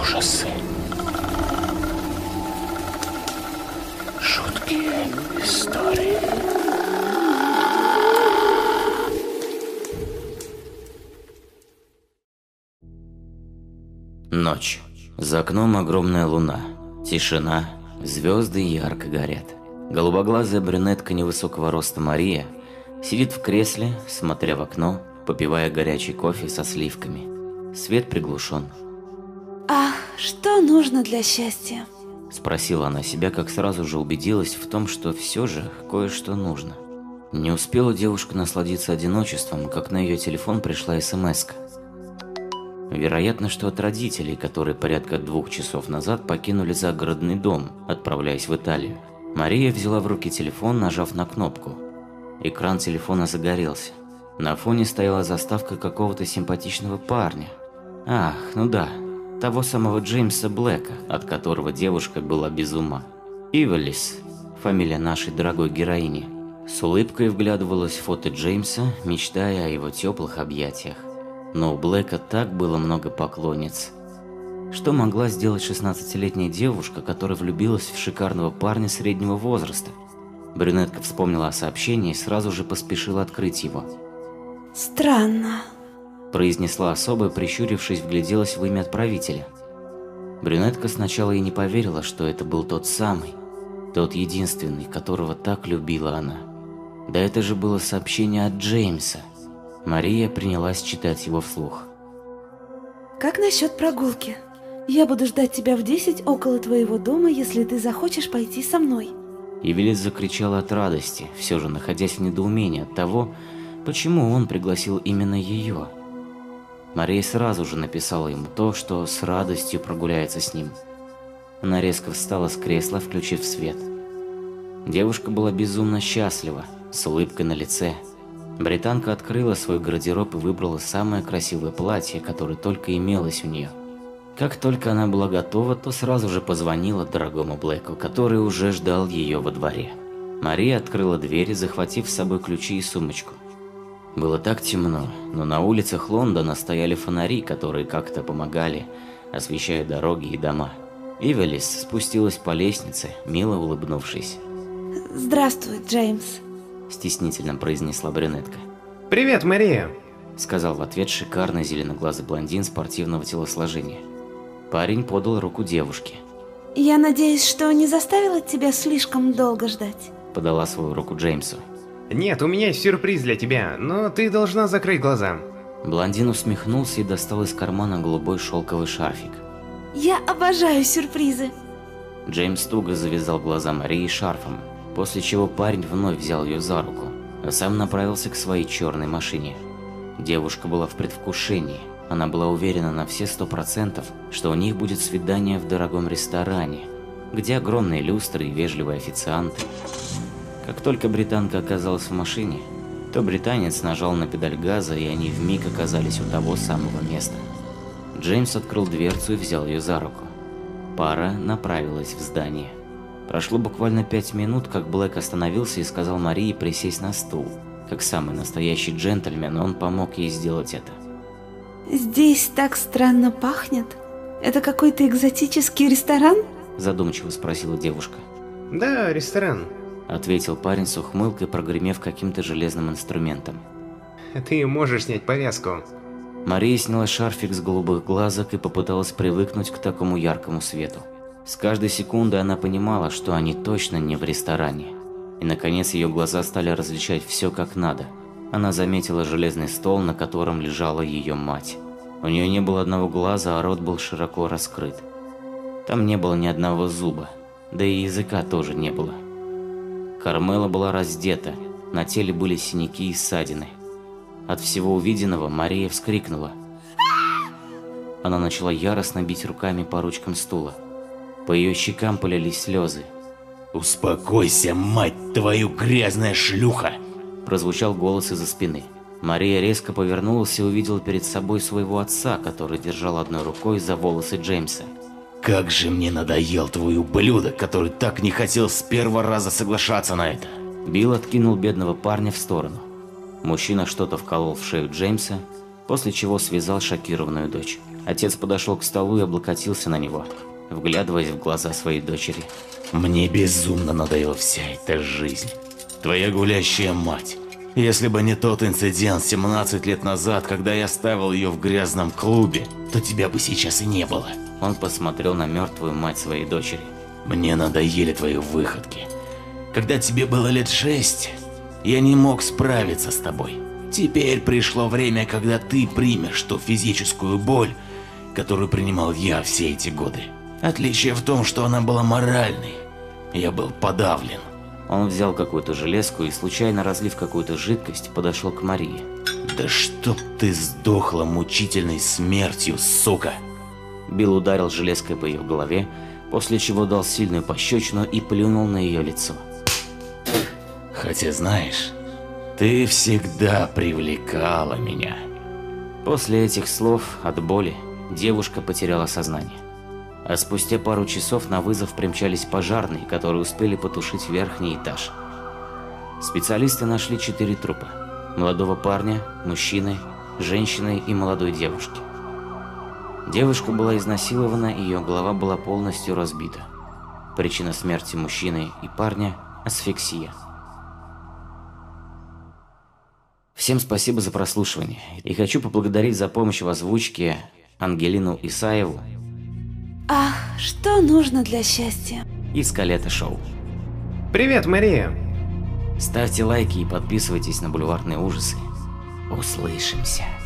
Ужасы. Жуткие истории. Ночь. За окном огромная луна. Тишина. Звезды ярко горят. Голубоглазая брюнетка невысокого роста Мария сидит в кресле, смотря в окно, попивая горячий кофе со сливками. Свет приглушен. Ах, что нужно для счастья? Спросила она себя, как сразу же убедилась в том, что все же кое-что нужно. Не успела девушка насладиться одиночеством, как на ее телефон пришла смс-ка. Вероятно, что от родителей, которые порядка 2 часов назад покинули загородный дом, отправляясь в Италию. Мария взяла в руки телефон, нажав на кнопку. Экран телефона загорелся. На фоне стояла заставка какого-то симпатичного парня. Ах, ну да, того самого Джеймса Блэка, от которого девушка была без ума. Ивелис, фамилия нашей дорогой героини, с улыбкой вглядывалась в фото Джеймса, мечтая о его теплых объятиях. Но у Блэка так было много поклонниц. Что могла сделать 16-летняя девушка, которая влюбилась в шикарного парня среднего возраста? Брюнетка вспомнила о сообщении и сразу же поспешила открыть его. Странно. Произнесла особо, прищурившись, вгляделась в имя отправителя. Брюнетка сначала и не поверила, что это был тот самый, тот единственный, которого так любила она. Да это же было сообщение от Джеймса. Мария принялась читать его вслух. Как насчет прогулки? Я буду ждать тебя в 10 около твоего дома, если ты захочешь пойти со мной. Ивелис закричала от радости, все же находясь в недоумении от того, почему он пригласил именно ее. Мария сразу же написала ему то, что с радостью прогуляется с ним. Она резко встала с кресла, включив свет. Девушка была безумно счастлива, с улыбкой на лице. Британка открыла свой гардероб и выбрала самое красивое платье, которое только имелось у нее. Как только она была готова, то сразу же позвонила дорогому Блэку, который уже ждал ее во дворе. Мария открыла дверь, захватив с собой ключи и сумочку. Было так темно, но на улицах Лондона стояли фонари, которые как-то помогали, освещая дороги и дома. Ивелис спустилась по лестнице, мило улыбнувшись. Здравствуй, Джеймс. Стеснительно произнесла брюнетка. «Привет, Мария!» Сказал в ответ шикарный зеленоглазый блондин спортивного телосложения. Парень подал руку девушке. Я надеюсь, что не заставила тебя слишком долго ждать. Подала свою руку Джеймсу. «Нет, у меня есть сюрприз для тебя, но ты должна закрыть глаза». Блондин усмехнулся и достал из кармана голубой шелковый шарфик. Я обожаю сюрпризы. Джеймс туго завязал глаза Марии шарфом, после чего парень вновь взял ее за руку, а сам направился к своей черной машине. Девушка была в предвкушении. Она была уверена на все 100%, что у них будет свидание в дорогом ресторане, где огромные люстры и вежливые официанты. Как только британка оказалась в машине, то британец нажал на педаль газа, и они вмиг оказались у того самого места. Джеймс открыл дверцу и взял ее за руку. Пара направилась в здание. Прошло буквально 5 минут, как Блэк остановился и сказал Марии присесть на стул. Как самый настоящий джентльмен, он помог ей сделать это. Здесь так странно пахнет. Это какой-то экзотический ресторан? Задумчиво спросила девушка. «Да, ресторан», ответил парень с ухмылкой, прогремев каким-то железным инструментом. «Ты можешь снять повязку». Мария сняла шарфик с голубых глазок и попыталась привыкнуть к такому яркому свету. С каждой секундой она понимала, что они точно не в ресторане. И наконец ее глаза стали различать все как надо. Она заметила железный стол, на котором лежала ее мать. У нее не было одного глаза, а рот был широко раскрыт. Там не было ни одного зуба, да и языка тоже не было. Кармела была раздета, на теле были синяки и ссадины. От всего увиденного Мария вскрикнула. Она начала яростно бить руками по ручкам стула. По ее щекам полились слезы. «Успокойся, мать твою, грязная шлюха!» Прозвучал голос из-за спины. Мария резко повернулась и увидела перед собой своего отца, который держал одной рукой за волосы Джеймса. «Как же мне надоел твой ублюдок, который так не хотел с первого раза соглашаться на это!» Билл откинул бедного парня в сторону. Мужчина что-то вколол в шею Джеймса, после чего связал шокированную дочь. Отец подошел к столу и облокотился на него, вглядываясь в глаза своей дочери. Мне безумно надоела вся эта жизнь. Твоя гулящая мать. Если бы не тот инцидент 17 лет назад, когда я оставил ее в грязном клубе, то тебя бы сейчас и не было. Он посмотрел на мертвую мать своей дочери. Мне надоели твои выходки. Когда тебе было лет 6, я не мог справиться с тобой. Теперь пришло время, когда ты примешь ту физическую боль, которую принимал я все эти годы. Отличие в том, что она была моральной. Я был подавлен. Он взял какую-то железку и, случайно разлив какую-то жидкость, подошел к Марии. Да чтоб ты сдохла мучительной смертью, сука! Билл ударил железкой по ее голове, после чего дал сильную пощечину и плюнул на ее лицо. Хотя знаешь, ты всегда привлекала меня. После этих слов от боли девушка потеряла сознание. А спустя пару часов на вызов примчались пожарные, которые успели потушить верхний этаж. Специалисты нашли 4 трупа: молодого парня, мужчины, женщины и молодой девушки. Девушка была изнасилована, ее голова была полностью разбита. Причина смерти мужчины и парня – асфиксия. Всем спасибо за прослушивание, и хочу поблагодарить за помощь в озвучке Ангелину Исаеву Ах, что нужно для счастья? и Скалета Шоу. Привет, Мария. Ставьте лайки и подписывайтесь на Бульварные ужасы. Услышимся.